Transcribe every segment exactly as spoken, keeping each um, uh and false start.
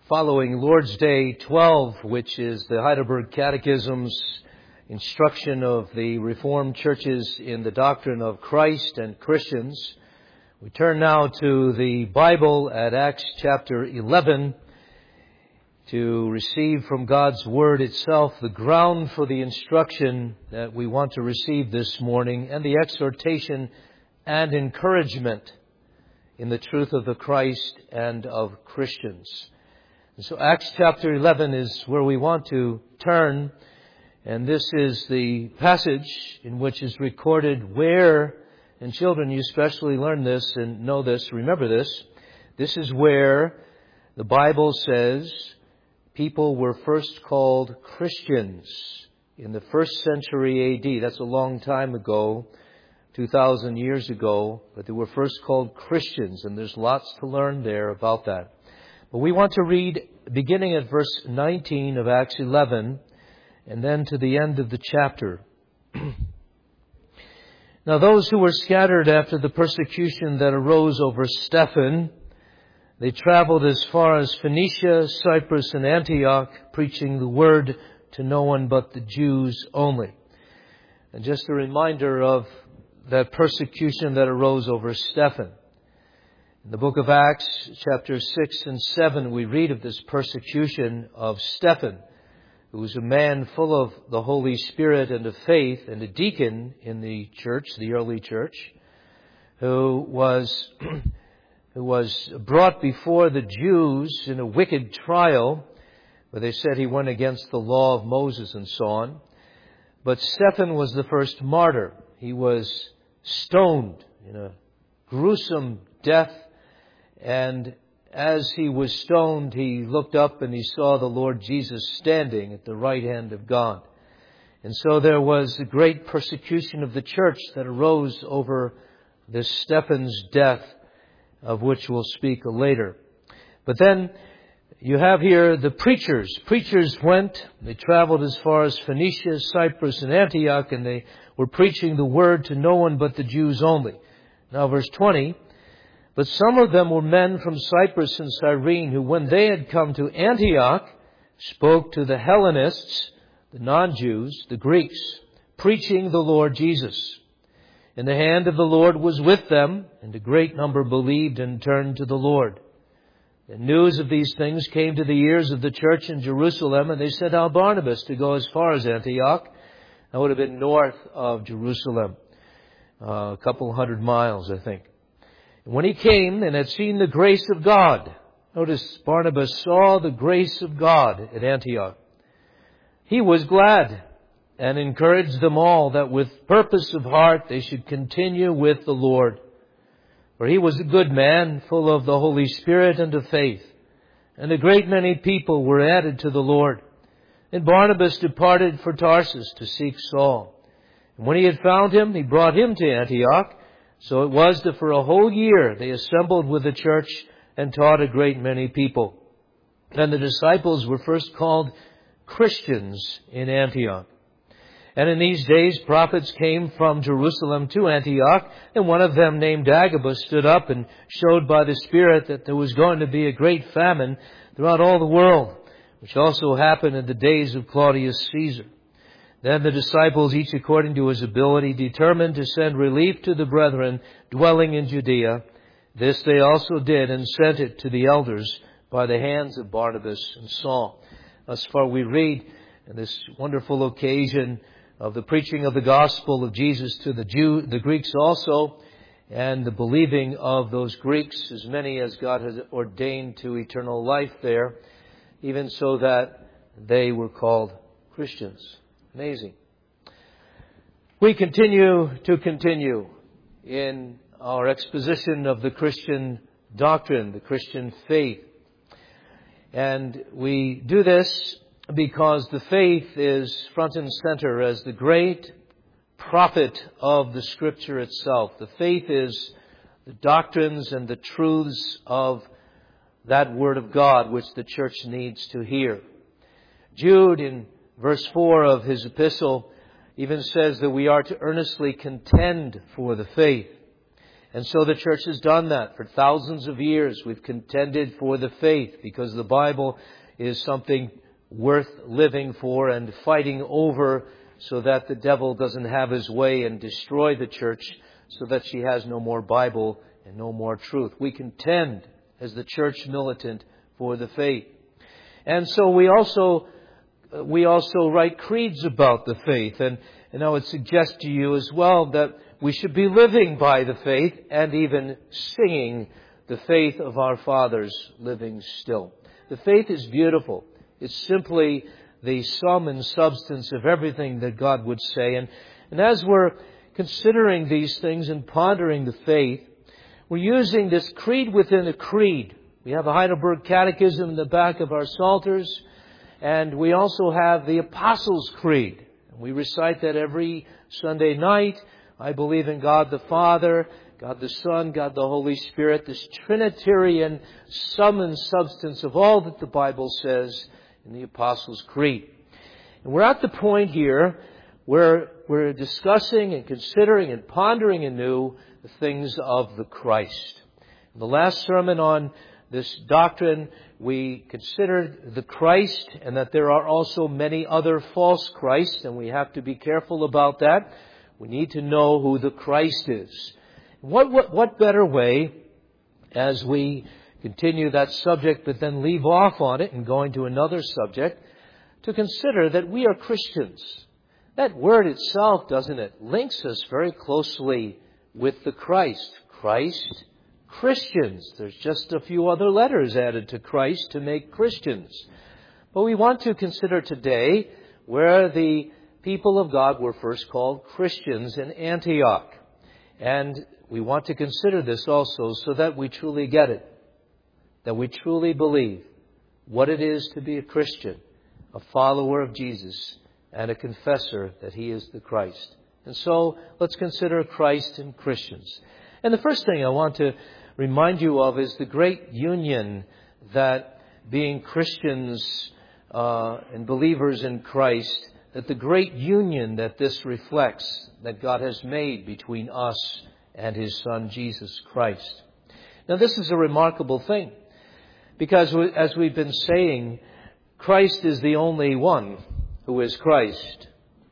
following Lord's Day twelve, which is the Heidelberg Catechism's instruction of the Reformed churches in the doctrine of Christ and Christians. We turn now to the Bible at Acts chapter eleven to receive from God's Word itself the ground for the instruction that we want to receive this morning and the exhortation and encouragement in the truth of the Christ and of Christians. And so Acts chapter eleven is where we want to turn, and this is the passage in which is recorded where, and children, you especially learn this and know this, remember this, this is where the Bible says people were first called Christians in the first century A D. That's a long time ago, two thousand years ago, but they were first called Christians, and there's lots to learn there about that. But we want to read beginning at verse nineteen of Acts eleven and then to the end of the chapter. Now those who were scattered after the persecution that arose over Stephen, they traveled as far as Phoenicia, Cyprus, and Antioch, preaching the word to no one but the Jews only. And just a reminder of that persecution that arose over Stephen. In the book of Acts, chapter six and seven, we read of this persecution of Stephen, who was a man full of the Holy Spirit and of faith, and a deacon in the church, the early church, who was who was brought before the Jews in a wicked trial, where they said he went against the law of Moses and so on. But Stephen was the first martyr. He was stoned in a gruesome death. And as he was stoned, he looked up and he saw the Lord Jesus standing at the right hand of God. And so there was a great persecution of the church that arose over this Stephen's death, of which we'll speak later. But then you have here the preachers. Preachers went, they traveled as far as Phoenicia, Cyprus, and Antioch, and they were preaching the word to no one but the Jews only. Now verse twenty, but some of them were men from Cyprus and Cyrene, who when they had come to Antioch, spoke to the Hellenists, the non-Jews, the Greeks, preaching the Lord Jesus. And the hand of the Lord was with them, and a great number believed and turned to the Lord. The news of these things came to the ears of the church in Jerusalem, and they sent out Barnabas to go as far as Antioch. That would have been north of Jerusalem, uh, a couple hundred miles, I think. And when he came and had seen the grace of God, notice Barnabas saw the grace of God at Antioch, he was glad and encouraged them all that with purpose of heart they should continue with the Lord. For he was a good man, full of the Holy Spirit and of faith. And a great many people were added to the Lord. And Barnabas departed for Tarsus to seek Saul. And when he had found him, he brought him to Antioch. So it was that for a whole year they assembled with the church and taught a great many people. And the disciples were first called Christians in Antioch. And in these days prophets came from Jerusalem to Antioch, and one of them named Agabus stood up and showed by the Spirit that there was going to be a great famine throughout all the world, which also happened in the days of Claudius Caesar. Then the disciples, each according to his ability, determined to send relief to the brethren dwelling in Judea. This they also did, and sent it to the elders by the hands of Barnabas and Saul. Thus far we read in this wonderful occasion of the preaching of the gospel of Jesus to the Jew, the Greeks also, and the believing of those Greeks, as many as God has ordained to eternal life there, even so that they were called Christians. Amazing. We continue to continue in our exposition of the Christian doctrine, the Christian faith. And we do this because the faith is front and center as the great prophet of the Scripture itself. The faith is the doctrines and the truths of that Word of God which the church needs to hear. Jude, in verse four of his epistle, even says that we are to earnestly contend for the faith. And so the church has done that for thousands of years. We've contended for the faith because the Bible is something worth living for and fighting over so that the devil doesn't have his way and destroy the church so that she has no more Bible and no more truth. We contend as the church militant for the faith. And so we also we also write creeds about the faith. And, and I would suggest to you as well that we should be living by the faith and even singing the faith of our fathers living still. The faith is beautiful. It's simply the sum and substance of everything that God would say. And, and as we're considering these things and pondering the faith, we're using this creed within a creed. We have a Heidelberg Catechism in the back of our Psalters, and we also have the Apostles' Creed. We recite that every Sunday night. I believe in God the Father, God the Son, God the Holy Spirit, this Trinitarian sum and substance of all that the Bible says in the Apostles' Creed. And we're at the point here where we're discussing and considering and pondering anew the things of the Christ. In the last sermon on this doctrine, we considered the Christ and that there are also many other false Christs, and we have to be careful about that. We need to know who the Christ is. What, what, what better way, as we continue that subject but then leave off on it and go into another subject, to consider that we are Christians. That word itself, doesn't it, links us very closely with the Christ. Christ, Christians. There's just a few other letters added to Christ to make Christians. But we want to consider today where the people of God were first called Christians in Antioch. And we want to consider this also so that we truly get it. That we truly believe what it is to be a Christian, a follower of Jesus, and a confessor that He is the Christ. And so let's consider Christ and Christians. And the first thing I want to remind you of is the great union that being Christians uh, and believers in Christ, that the great union that this reflects that God has made between us and His Son, Jesus Christ. Now, this is a remarkable thing because, as we've been saying, Christ is the only one who is Christ.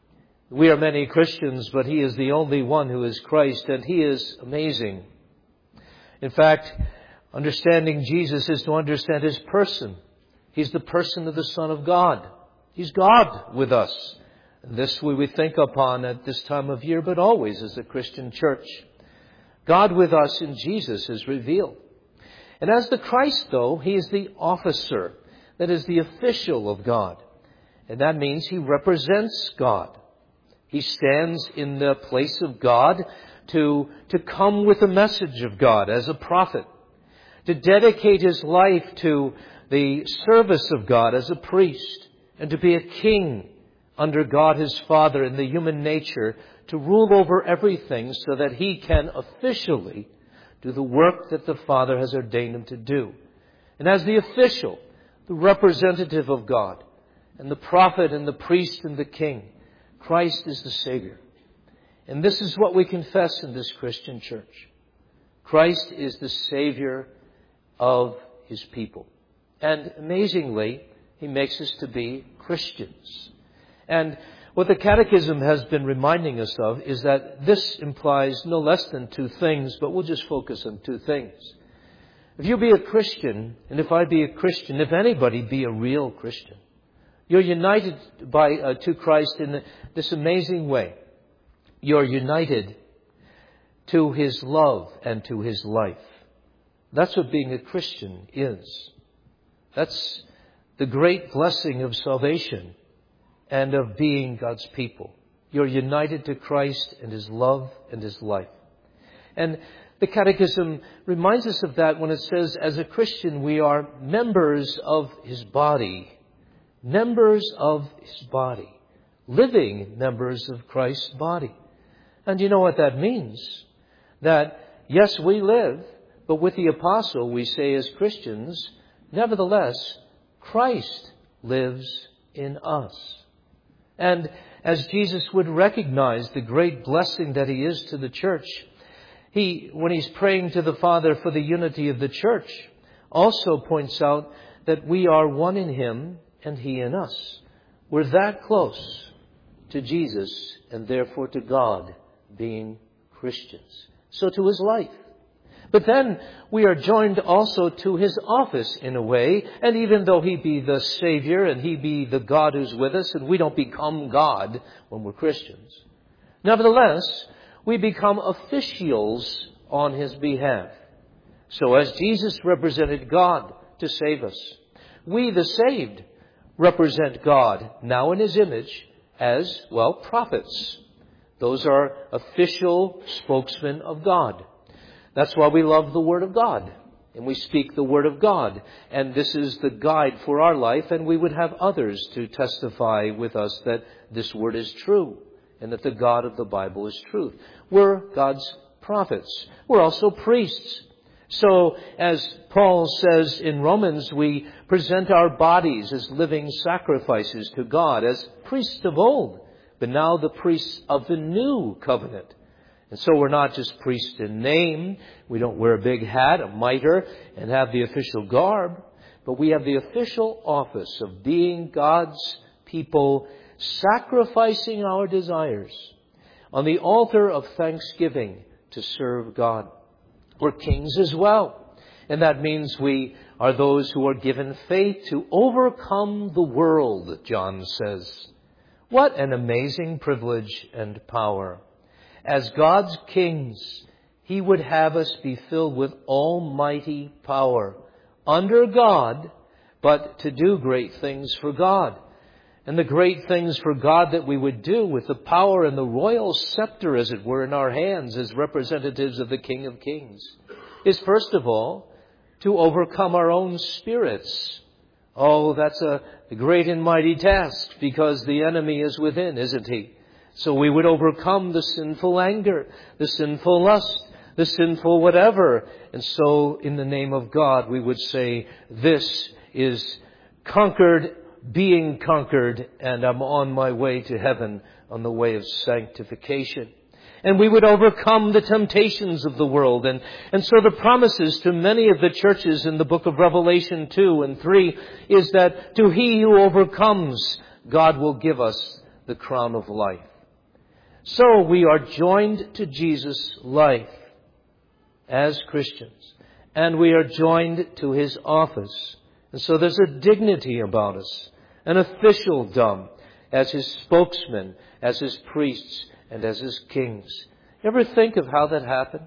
We are many Christians, but He is the only one who is Christ, and He is amazing. In fact, understanding Jesus is to understand His person. He's the person of the Son of God. He's God with us. And this we, we think upon at this time of year, but always as a Christian church. God with us in Jesus is revealed. And as the Christ, though, He is the officer, that is the official of God. And that means He represents God. He stands in the place of God to, to come with a message of God as a prophet, to dedicate His life to the service of God as a priest, and to be a king under God His Father in the human nature, to rule over everything so that He can officially do the work that the Father has ordained Him to do. And as the official, the representative of God, and the prophet and the priest and the king, Christ is the Savior. And this is what we confess in this Christian church. Christ is the Savior of His people. And amazingly, He makes us to be Christians. And what the Catechism has been reminding us of is that this implies no less than two things, but we'll just focus on two things. If you be a Christian, and if I be a Christian, if anybody be a real Christian, you're united by uh, to Christ in this amazing way. You're united to His love and to His life. That's what being a Christian is. That's the great blessing of salvation and of being God's people. You're united to Christ and His love and His life. And the Catechism reminds us of that when it says, as a Christian, we are members of His body. Members of His body. Living members of Christ's body. And you know what that means? That, yes, we live, but with the apostle we say as Christians, nevertheless, Christ lives in us. And as Jesus would recognize the great blessing that He is to the church, He, when he's praying to the Father for the unity of the church, also points out that we are one in him and he in us. We're that close to Jesus and therefore to God, being Christians. So to his life. But then we are joined also to his office in a way. And even though he be the Savior and he be the God who's with us, and we don't become God when we're Christians, nevertheless, we become officials on his behalf. So as Jesus represented God to save us, we, the saved, represent God now in his image as, well, prophets. Those are official spokesmen of God. That's why we love the Word of God. And we speak the Word of God. And this is the guide for our life. And we would have others to testify with us that this Word is true. And that the God of the Bible is truth. We're God's prophets. We're also priests. So, as Paul says in Romans, we present our bodies as living sacrifices to God, as priests of old, but now the priests of the new covenant. And so we're not just priests in name. We don't wear a big hat, a mitre, and have the official garb. But we have the official office of being God's people, sacrificing our desires on the altar of thanksgiving to serve God. We're kings as well. And that means we are those who are given faith to overcome the world, John says. What an amazing privilege and power. As God's kings, he would have us be filled with almighty power under God, but to do great things for God. And the great things for God that we would do with the power and the royal scepter, as it were, in our hands as representatives of the King of Kings, is first of all to overcome our own spirits. Oh, that's a great and mighty task, because the enemy is within, isn't he? So we would overcome the sinful anger, the sinful lust, the sinful whatever. And so in the name of God, we would say, this is conquered, being conquered, and I'm on my way to heaven on the way of sanctification. And we would overcome the temptations of the world. And, and so the promises to many of the churches in the book of Revelation two and three is that to he who overcomes, God will give us the crown of life. So we are joined to Jesus' life as Christians. And we are joined to his office. And so there's a dignity about us, an officialdom as his spokesmen, as his priests, and as his kings. You ever think of how that happened?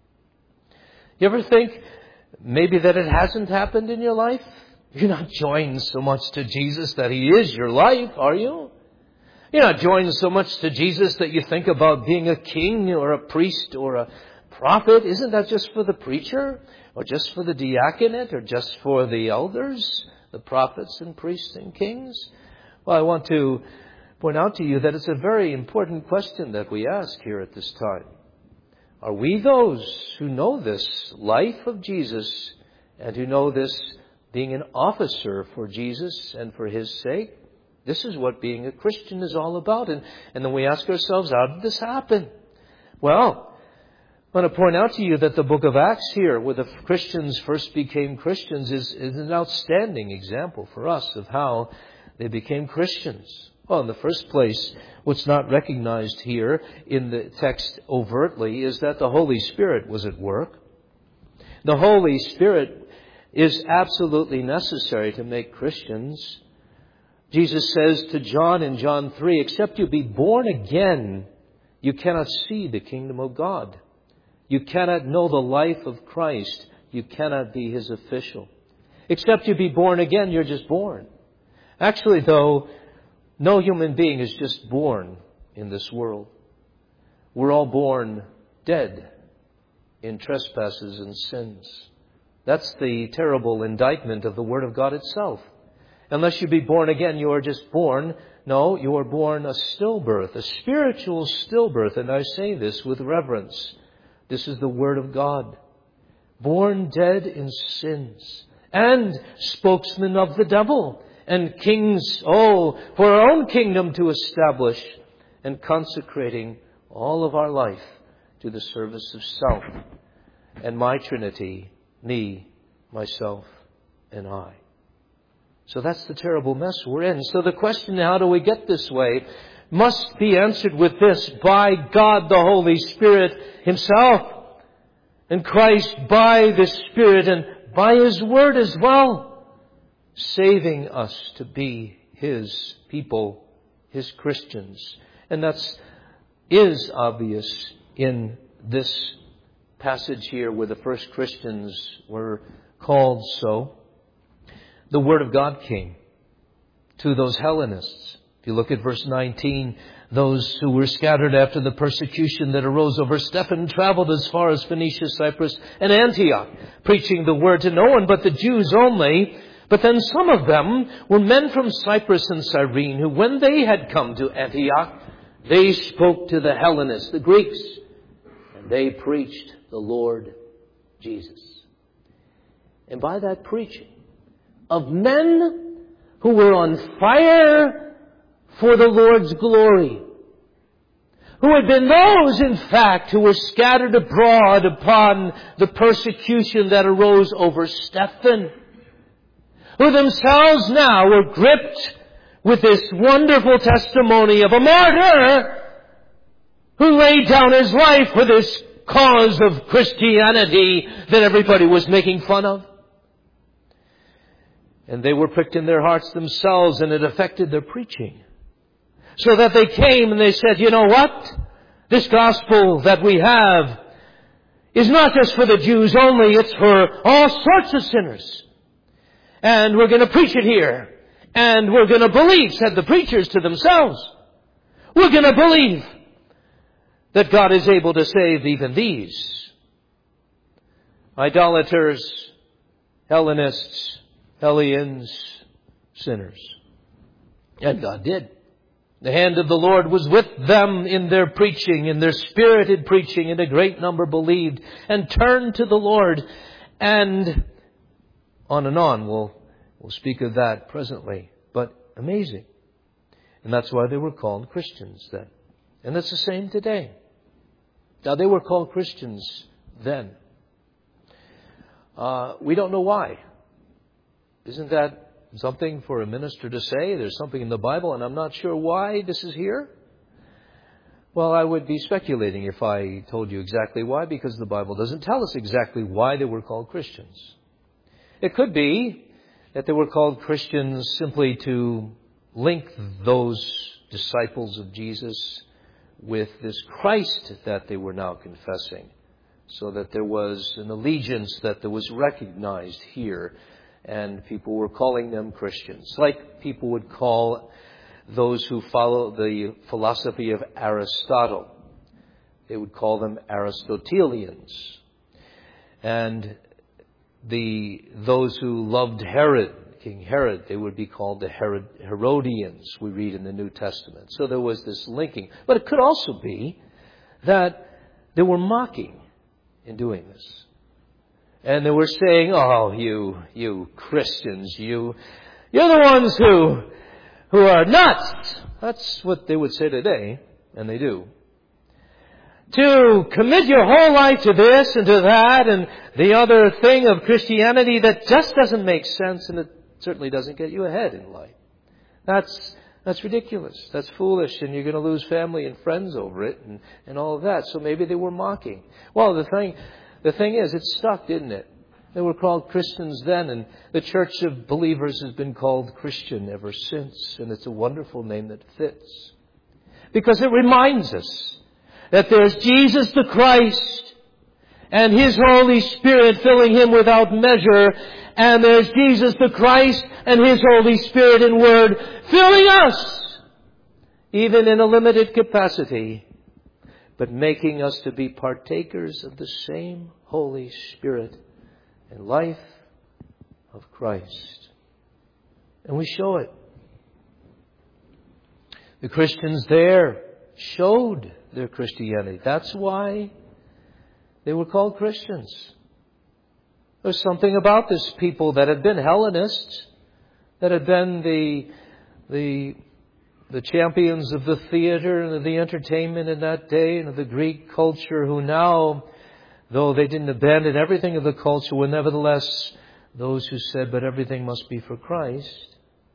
You ever think maybe that it hasn't happened in your life? You're not joined so much to Jesus that he is your life, are you? You're not joined so much to Jesus that you think about being a king or a priest or a prophet. Isn't that just for the preacher, or just for the diaconate, or just for the elders, the prophets and priests and kings? Well, I want to point out to you that it's a very important question that we ask here at this time. Are we those who know this life of Jesus and who know this being an officer for Jesus and for his sake? This is what being a Christian is all about. And, and then we ask ourselves, how did this happen? Well, I want to point out to you that the book of Acts here, where the Christians first became Christians, is, is an outstanding example for us of how they became Christians. Well, in the first place, what's not recognized here in the text overtly is that the Holy Spirit was at work. The Holy Spirit is absolutely necessary to make Christians. Jesus says to John in John three, except you be born again, you cannot see the kingdom of God. You cannot know the life of Christ. You cannot be his official. Except you be born again, you're just born. Actually, though, no human being is just born in this world. We're all born dead in trespasses and sins. That's the terrible indictment of the Word of God itself. Unless you be born again, you are just born. No, you are born a stillbirth, a spiritual stillbirth. And I say this with reverence. This is the Word of God. Born dead in sins and spokesman of the devil and kings, oh, for our own kingdom to establish and consecrating all of our life to the service of self and my Trinity, me, myself, and I. So that's the terrible mess we're in. So the question, how do we get this way, must be answered with this: by God the Holy Spirit Himself, and Christ by the Spirit and by His Word as well, saving us to be His people, His Christians. And that's is obvious in this passage here where the first Christians were called so. The Word of God came to those Hellenists. If you look at verse nineteen, those who were scattered after the persecution that arose over Stephen traveled as far as Phoenicia, Cyprus, and Antioch, preaching the word to no one but the Jews only. But then some of them were men from Cyprus and Cyrene, who when they had come to Antioch, they spoke to the Hellenists, the Greeks, and they preached the Lord Jesus. And by that preaching of men who were on fire for the Lord's glory, who had been those, in fact, who were scattered abroad upon the persecution that arose over Stephen, who themselves now were gripped with this wonderful testimony of a martyr who laid down his life for this cause of Christianity that everybody was making fun of. And they were pricked in their hearts themselves, and it affected their preaching. So that they came and they said, you know what? This gospel that we have is not just for the Jews only, it's for all sorts of sinners. And we're going to preach it here. And we're going to believe, said the preachers to themselves, we're going to believe that God is able to save even these idolaters, Hellenists, Hellions, sinners. And God did. The hand of the Lord was with them in their preaching, in their spirited preaching, and a great number believed and turned to the Lord. And on and on, we'll, we'll speak of that presently. But amazing. And that's why they were called Christians then. And it's the same today. Now, they were called Christians then. Uh, we don't know why. Isn't that something for a minister to say? There's something in the Bible, and I'm not sure why this is here. Well, I would be speculating if I told you exactly why, because the Bible doesn't tell us exactly why they were called Christians. It could be that they were called Christians simply to link those disciples of Jesus with this Christ that they were now confessing, so that there was an allegiance that there was recognized here. And people were calling them Christians, like people would call those who follow the philosophy of Aristotle. They would call them Aristotelians. And the those who loved Herod, King Herod, they would be called the Herod, Herodians, we read in the New Testament. So there was this linking. But it could also be that they were mocking in doing this. And they were saying, oh, you, you Christians, you, you're the ones who, who are nuts. That's what they would say today, and they do. To commit your whole life to this and to that and the other thing of Christianity that just doesn't make sense, and it certainly doesn't get you ahead in life. That's, that's ridiculous. That's foolish, and you're going to lose family and friends over it and, and all of that. So maybe they were mocking. Well, the thing... The thing is, it stuck, didn't it? They were called Christians then, and the Church of Believers has been called Christian ever since, and it's a wonderful name that fits. Because it reminds us that there's Jesus the Christ and His Holy Spirit filling Him without measure, and there's Jesus the Christ and His Holy Spirit and Word filling us, even in a limited capacity, but making us to be partakers of the same Holy Spirit and life of Christ. And we show it. The Christians there showed their Christianity. That's why they were called Christians. There's something about this people that had been Hellenists, that had been the, the the champions of the theater and of the entertainment in that day and of the Greek culture, who now, though they didn't abandon everything of the culture, were nevertheless those who said, but everything must be for Christ.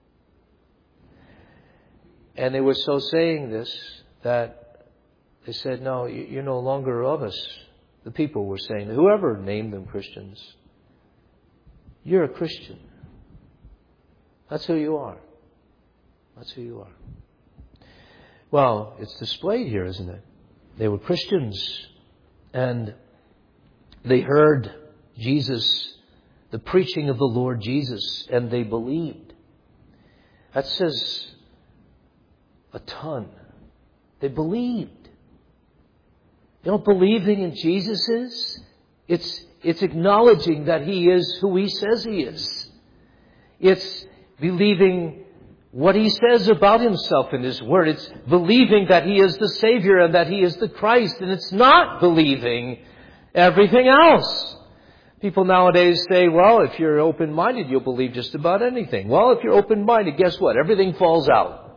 And they were so saying this that they said, no, you're no longer of us. The people were saying, whoever named them Christians, you're a Christian. That's who you are. That's who you are. Well, it's displayed here, isn't it? They were Christians, and they heard Jesus, the preaching of the Lord Jesus, and they believed. That says a ton. They believed. You know, believing in Jesus is, it's, it's acknowledging that He is who He says He is. It's believing what He says about Himself in His Word. It's believing that He is the Savior and that He is the Christ. And it's not believing everything else. People nowadays say, well, if you're open-minded, you'll believe just about anything. Well, if you're open-minded, guess what? Everything falls out.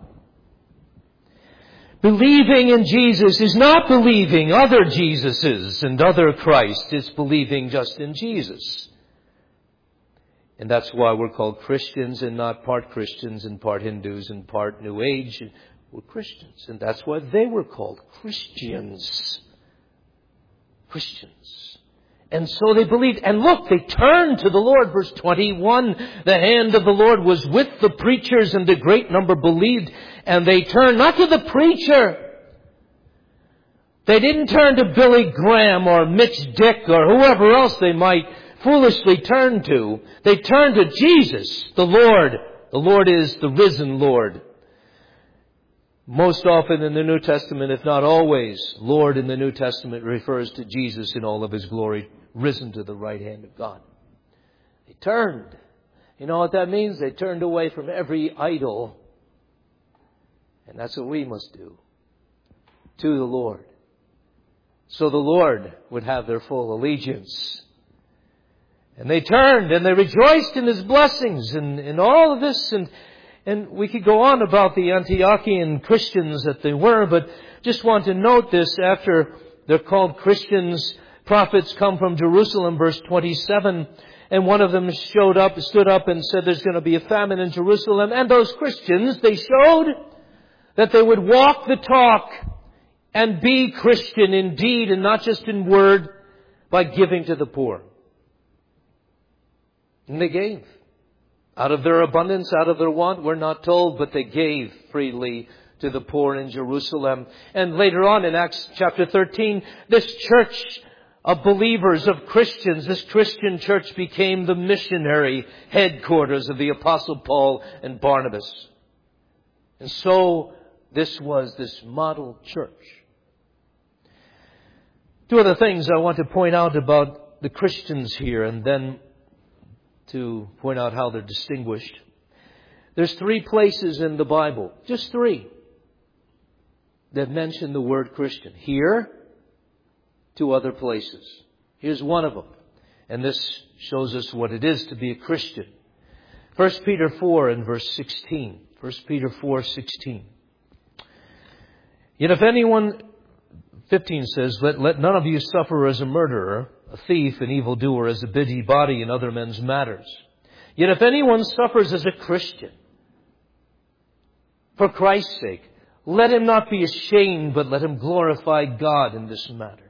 Believing in Jesus is not believing other Jesuses and other Christs. It's believing just in Jesus. And that's why we're called Christians and not part Christians and part Hindus and part New Age. We're Christians. And that's why they were called Christians. Christians. And so they believed. And look, they turned to the Lord. Verse twenty-one, the hand of the Lord was with the preachers, and the great number believed. And they turned not to the preacher. They didn't turn to Billy Graham or Mitch Dick or whoever else they might foolishly turn to. They turned to Jesus, the Lord. The Lord is the risen Lord. Most often in the New Testament, if not always, Lord in the New Testament refers to Jesus in all of His glory, risen to the right hand of God. They turned. You know what that means? They turned away from every idol. And that's what we must do. To the Lord. So the Lord would have their full allegiance. And they turned and they rejoiced in His blessings and in all of this. And, and we could go on about the Antiochian Christians that they were, but just want to note this. After they're called Christians, prophets come from Jerusalem, verse twenty-seven. And one of them showed up, stood up and said there's going to be a famine in Jerusalem. And those Christians, they showed that they would walk the talk and be Christian in deed and not just in word, by giving to the poor. And they gave. Out of their abundance, out of their want, we're not told, but they gave freely to the poor in Jerusalem. And later on in Acts chapter thirteen, this church of believers, of Christians, this Christian church became the missionary headquarters of the Apostle Paul and Barnabas. And so this was this model church. Two other things I want to point out about the Christians here, and then to point out how they're distinguished. There's three places in the Bible, just three, that mention the word Christian. Here, two other places. Here's one of them. And this shows us what it is to be a Christian. First Peter four and verse sixteen. First Peter four, sixteen. Yet if anyone, fifteen says, let, let none of you suffer as a murderer, a thief, an evildoer, as a busybody in other men's matters. Yet if anyone suffers as a Christian, for Christ's sake, let him not be ashamed, but let him glorify God in this matter.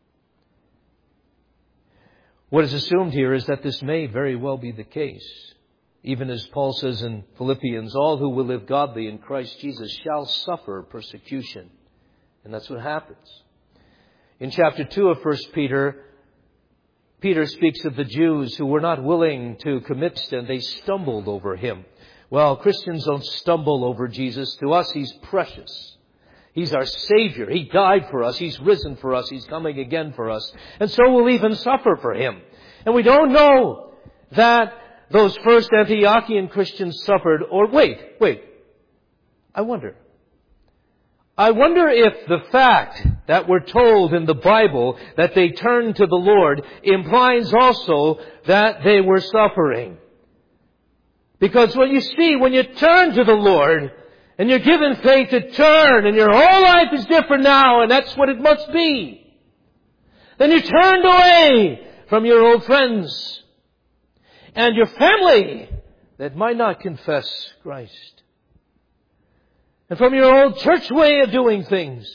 What is assumed here is that this may very well be the case. Even as Paul says in Philippians, all who will live godly in Christ Jesus shall suffer persecution. And that's what happens. In chapter two of First Peter, Peter speaks of the Jews who were not willing to commit sin. They stumbled over Him. Well, Christians don't stumble over Jesus. To us, He's precious. He's our Savior. He died for us. He's risen for us. He's coming again for us. And so we'll even suffer for Him. And we don't know that those first Antiochian Christians suffered. Or wait, wait. I wonder. I wonder if the fact that we're told in the Bible that they turned to the Lord implies also that they were suffering. Because when you see, when you turn to the Lord, And you're given faith to turn, and your whole life is different now, and that's what it must be. Then you turned away from your old friends and your family that might not confess Christ. And from your old church way of doing things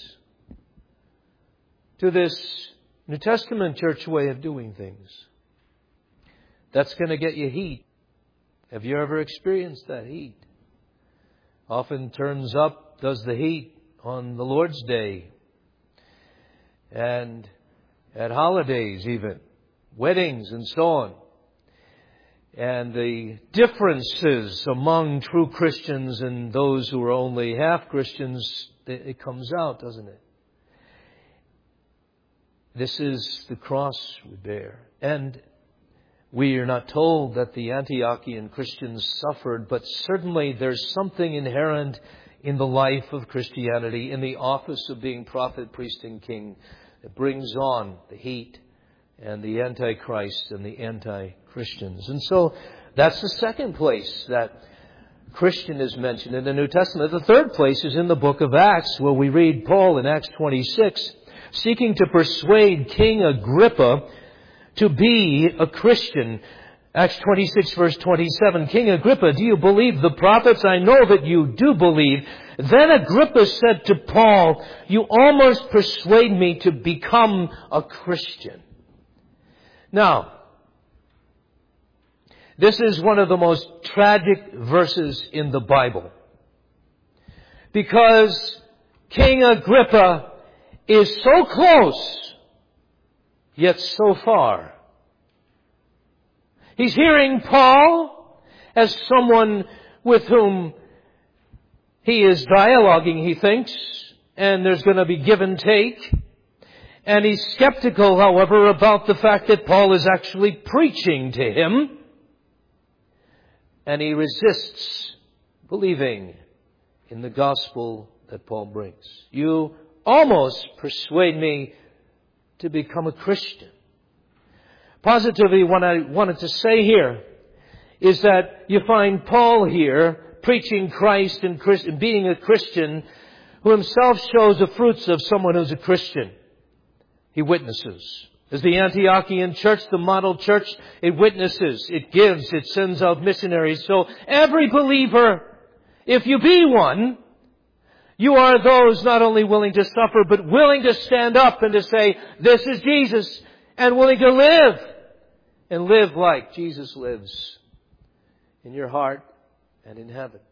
to this New Testament church way of doing things. That's going to get you heat. Have you ever experienced that heat? Often turns up, does the heat on the Lord's Day. And at holidays even. Weddings and so on. And the differences among true Christians and those who are only half Christians, it comes out, doesn't it? This is the cross we bear. And we are not told that the Antiochian Christians suffered, but certainly there's something inherent in the life of Christianity, in the office of being prophet, priest, and king, that brings on the heat and the Antichrist and the anti-Christians. And so that's the second place that Christian is mentioned in the New Testament. The third place is in the book of Acts, where we read Paul in Acts twenty-six, seeking to persuade King Agrippa to be a Christian. Acts twenty-six verse twenty-seven, King Agrippa, do you believe the prophets? I know that you do believe. Then Agrippa said to Paul, you almost persuade me to become a Christian. Now, this is one of the most tragic verses in the Bible. Because King Agrippa is so close, yet so far. He's hearing Paul as someone with whom he is dialoguing, he thinks, and there's going to be give and take. And he's skeptical, however, about the fact that Paul is actually preaching to him. And he resists believing in the gospel that Paul brings. You almost persuade me to become a Christian. Positively, what I wanted to say here is that you find Paul here preaching Christ and Christ, being a Christian, who himself shows the fruits of someone who's a Christian. He witnesses. As the Antiochian church, the model church, it witnesses, it gives, it sends out missionaries. So every believer, if you be one, you are those not only willing to suffer, but willing to stand up and to say, this is Jesus, and willing to live, and live like Jesus lives in your heart and in heaven.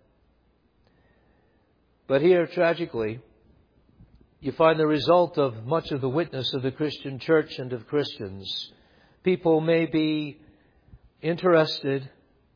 But here, tragically, you find the result of much of the witness of the Christian church and of Christians. People may be interested,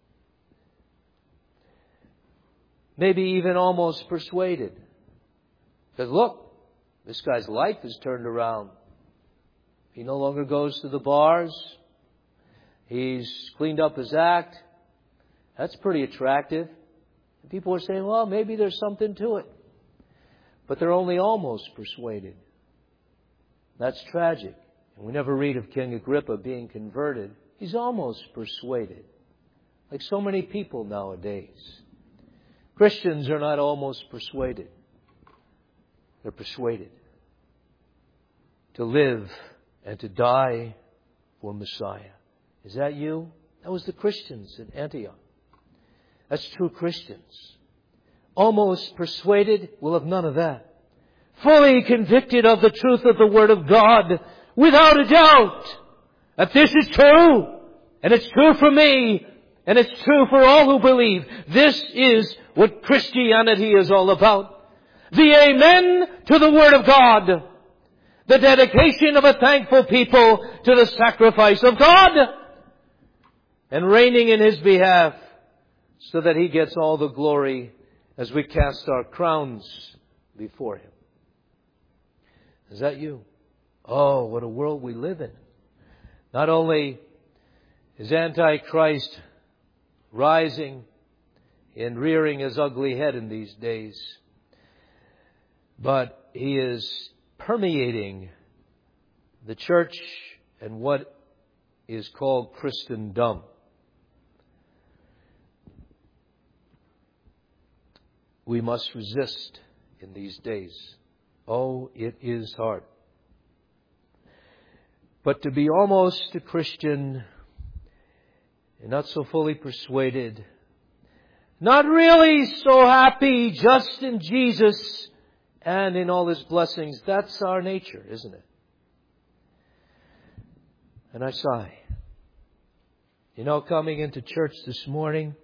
maybe even almost persuaded. Because look, this guy's life is turned around. He no longer goes to the bars. He's cleaned up his act. That's pretty attractive. And people are saying, well, maybe there's something to it. But they're only almost persuaded. That's tragic. And we never read of King Agrippa being converted. He's almost persuaded. Like so many people nowadays. Christians are not almost persuaded. They're persuaded to live and to die for Messiah. Is that you? That was the Christians in Antioch. That's true Christians. Almost persuaded, we'll have none of that. Fully convicted of the truth of the Word of God, without a doubt, that this is true, and it's true for me, and it's true for all who believe. This is what Christianity is all about. The amen to the Word of God. The dedication of a thankful people to the sacrifice of God. And reigning in His behalf so that He gets all the glory as we cast our crowns before Him. Is that you? Oh, what a world we live in. Not only is Antichrist rising and rearing his ugly head in these days, but he is permeating the church and what is called Christendom. we must resist in these days. Oh, it is hard. But to be almost a Christian and not so fully persuaded, not really so happy just in Jesus and in all His blessings, that's our nature, isn't it? And I sigh. You know, coming into church this morning,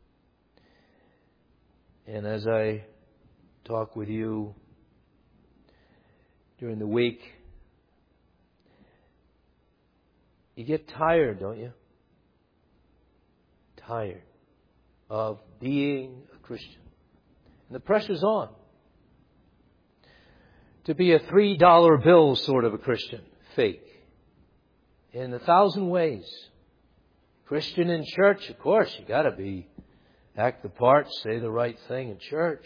and as I talk with you during the week, you get tired, don't you? Tired of being a Christian. And the pressure's on. To be a three dollar bill sort of a Christian. Fake. In a thousand ways. Christian in church, of course, you gotta be, act the part, say the right thing in church.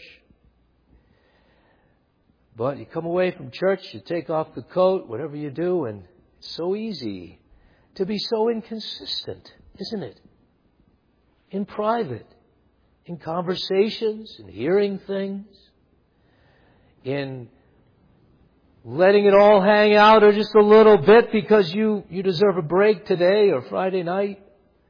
But you come away from church, you take off the coat, whatever you do, and it's so easy to be so inconsistent, isn't it? In private, in conversations, in hearing things, in letting it all hang out or just a little bit because you, you deserve a break today or Friday night.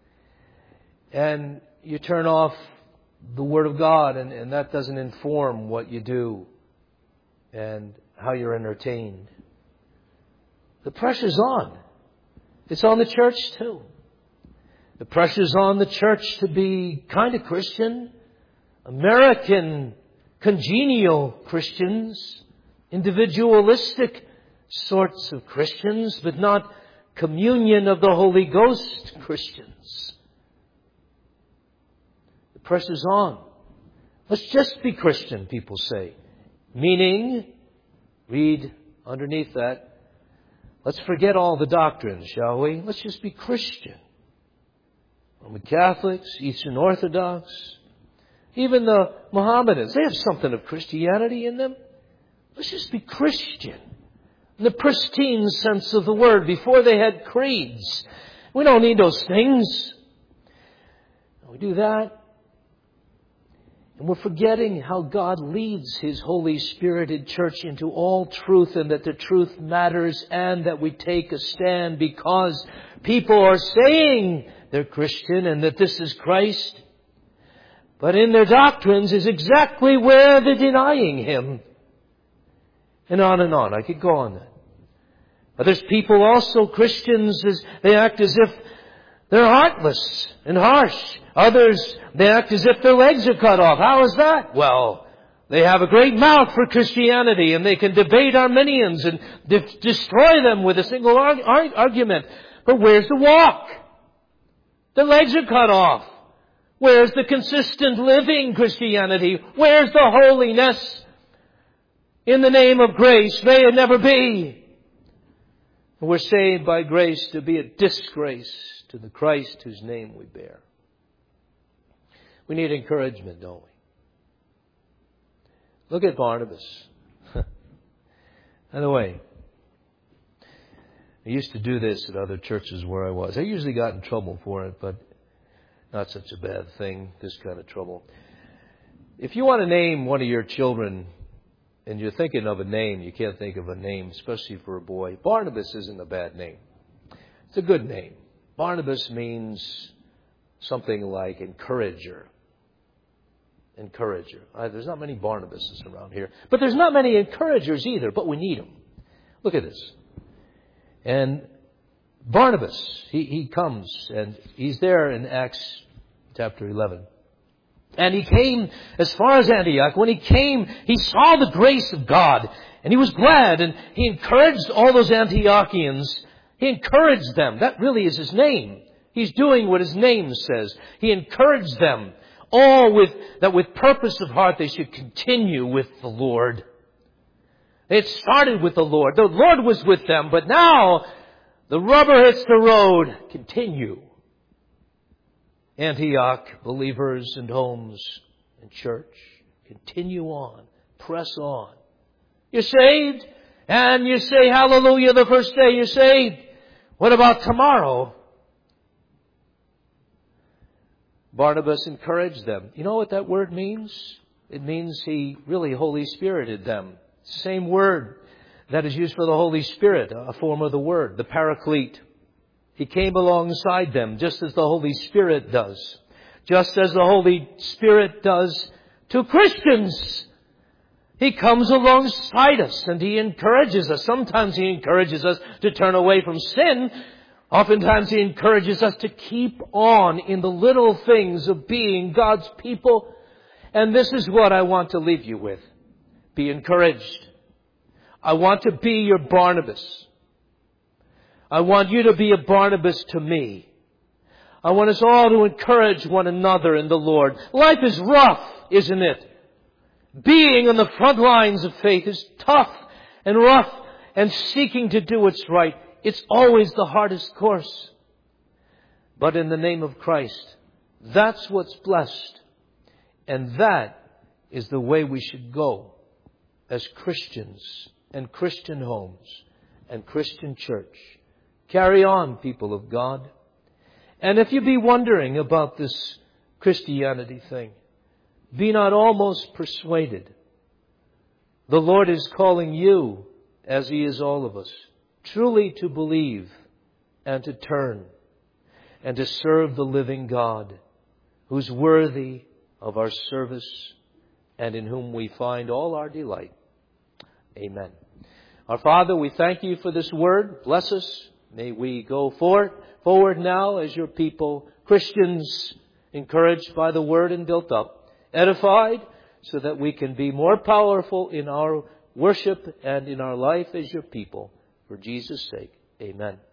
And you turn off the Word of God, and, and that doesn't inform what you do and how you're entertained. The pressure's on. It's on the church too. The pressure's on the church to be kind of Christian, American, congenial Christians, individualistic sorts of Christians, but not communion of the Holy Ghost Christians. The pressure's on. Let's just be Christian, people say. Meaning, read underneath that, let's forget all the doctrines, shall we? Let's just be Christian. Roman Catholics, Eastern Orthodox, even the Mohammedans, they have something of Christianity in them. Let's just be Christian. In the pristine sense of the word, before they had creeds. We don't need those things. We do that. And we're forgetting how God leads His Holy Spirited church into all truth, and that the truth matters, and that we take a stand because people are saying they're Christian and that this is Christ. But in their doctrines is exactly where they're denying Him. And on and on. I could go on that. But there's people also, Christians, as they act as if they're heartless and harsh. Others, they act as if their legs are cut off. How is that? Well, they have a great mouth for Christianity, and they can debate Arminians and de- destroy them with a single arg- arg- argument. But where's the walk? The legs are cut off. Where's the consistent living Christianity? Where's the holiness? In the name of grace, may it never be. We're saved by grace to be a disgrace to the Christ whose name we bear. We need encouragement, don't we? Look at Barnabas. By the way, I used to do this at other churches where I was. I usually got in trouble for it, but not such a bad thing, this kind of trouble. If you want to name one of your children, and you're thinking of a name, you can't think of a name, especially for a boy, Barnabas isn't a bad name. It's a good name. Barnabas means something like encourager. Encourager. Uh, there's not many Barnabases around here. But there's not many encouragers either, but we need them. Look at this. And Barnabas, he, he comes, and he's there in Acts chapter eleven. And he came as far as Antioch. When he came, he saw the grace of God. And he was glad, and he encouraged all those Antiochians. He encouraged them. That really is his name. He's doing what his name says. He encouraged them, all with that with purpose of heart they should continue with the Lord. It started with the Lord. The Lord was with them, but now the rubber hits the road. Continue. Antioch, believers and homes and church, continue on. Press on. You're saved, and you say hallelujah the first day you're saved. What about tomorrow? Barnabas encouraged them. You know what that word means? It means He really Holy Spirited them. Same word that is used for the Holy Spirit, a form of the word, the Paraclete. He came alongside them just as the Holy Spirit does. Just as the Holy Spirit does to Christians. He comes alongside us and He encourages us. Sometimes He encourages us to turn away from sin. Oftentimes He encourages us to keep on in the little things of being God's people. And this is what I want to leave you with. Be encouraged. I want to be your Barnabas. I want you to be a Barnabas to me. I want us all to encourage one another in the Lord. Life is rough, isn't it? Being on the front lines of faith is tough and rough, and seeking to do what's right, it's always the hardest course. But in the name of Christ, that's what's blessed. And that is the way we should go as Christians and Christian homes and Christian church. Carry on, people of God. And if you be wondering about this Christianity thing, be not almost persuaded. The Lord is calling you, as He is all of us, truly to believe and to turn and to serve the living God, who's worthy of our service and in whom we find all our delight. Amen. Our Father, we thank You for this word. Bless us. May we go forward, forward now as Your people, Christians, encouraged by the word and built up, edified, so that we can be more powerful in our worship and in our life as Your people. For Jesus' sake, amen.